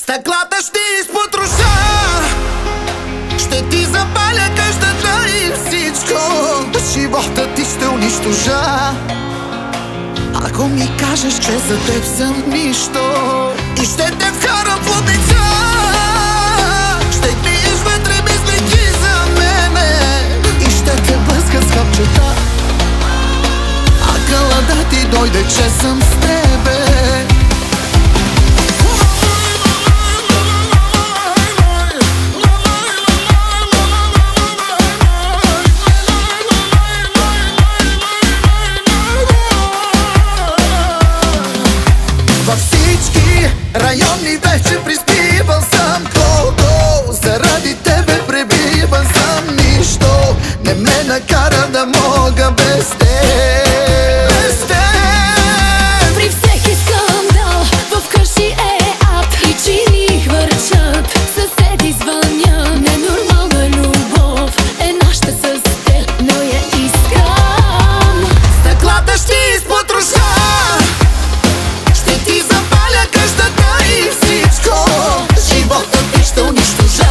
Стъклата ще изпотроша, ще ти запаля къщата и всичко. Живота ти ще унищожа, ако ми кажеш, че за теб съм нищо. И ще те вкарам в лудница, ще гниеш вътре мислейки за мене. И ще те блъска с хапчета, акъла да ти дойде, че съм с тебе. Във всички райони вече приспивал съм колко заради тебе пребиван съм. Нищо не ме накара да мога без теб. Без теб. При всеки скандал вкъщи е ад и чини хвърчат, съседи звънят. Ненормална любов е нашата с теб, но я искам. Стъклата ще изпотроша, ще ти запаля къщата и всичко. Живота ти ще унищожа,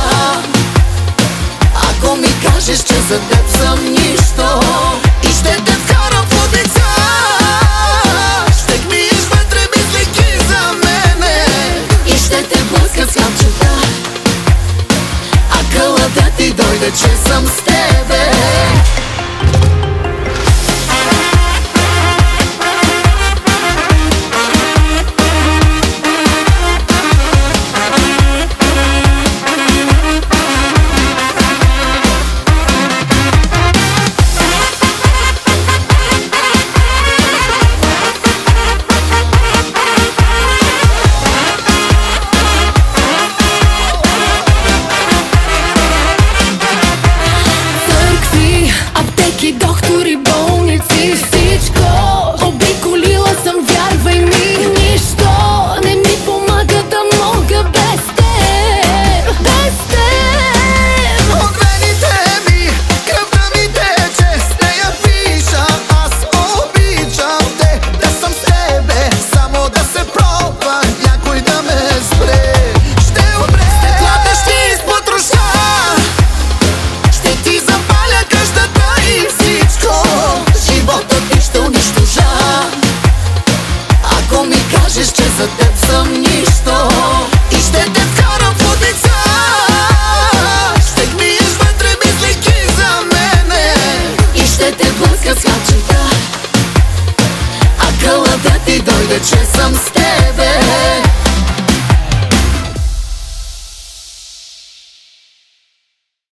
ако ми кажеш, че за теб съм нищо. И ще те вкарам в лудница, ще гниеш вътре мислейки за мене. И ще те блъскат с хапчета, Акъла да ти дойде, че съм с теб.